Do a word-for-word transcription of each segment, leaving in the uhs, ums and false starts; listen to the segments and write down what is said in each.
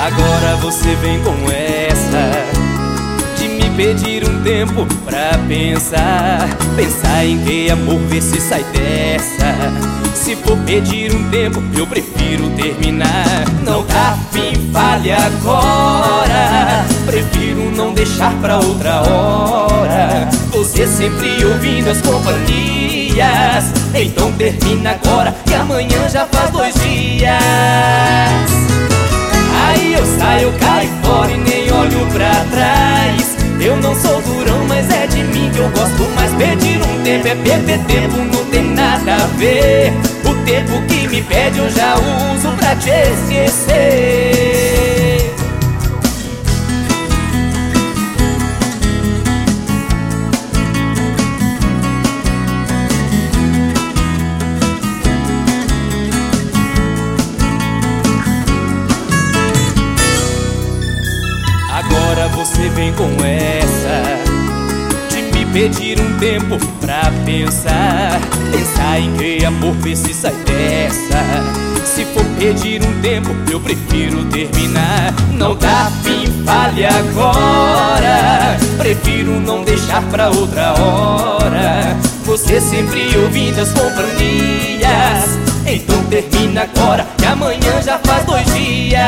Agora você vem com essa de me pedir um tempo pra pensar. Pensar em que, amor, ver se sai dessa. Se for pedir um tempo, eu prefiro terminar. Não tá fim, fale agora. Prefiro não deixar pra outra hora. Você sempre ouvindo as companhias. Então termina agora, que amanhã já faz dois dias. Aí eu saio, caio fora e nem olho pra trás. Eu não sou durão, mas é de mim que eu gosto mais. Pedir um tempo é perder tempo, não tem nada a ver. O tempo que me pede eu já uso pra te esquecer. Agora você vem com essa de me pedir um tempo pra pensar. Pensar em que, amor, ver se sai dessa. Se for pedir um tempo, eu prefiro terminar. Não dá fim, fale agora. Prefiro não deixar pra outra hora. Você sempre ouvindo as companhias. Então termina agora, que amanhã já faz dois dias.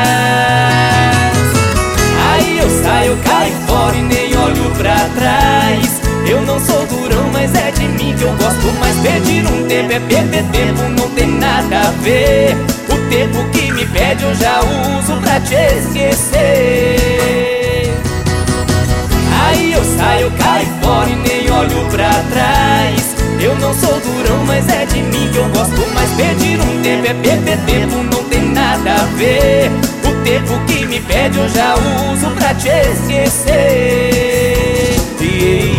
Aí eu saio, caio fora e nem olho pra trás. Eu não sou durão, mas é de mim que eu gosto mais. Pedir um tempo é perder tempo, não tem nada a ver. O tempo que me pede eu já uso pra te esquecer. Aí eu saio, caio fora e nem olho pra trás. Eu não sou durão, mas é de mim que eu gosto mais. Pedir um tempo é perder tempo, não tem nada a ver. O tempo que me pede eu já uso pra te esquecer.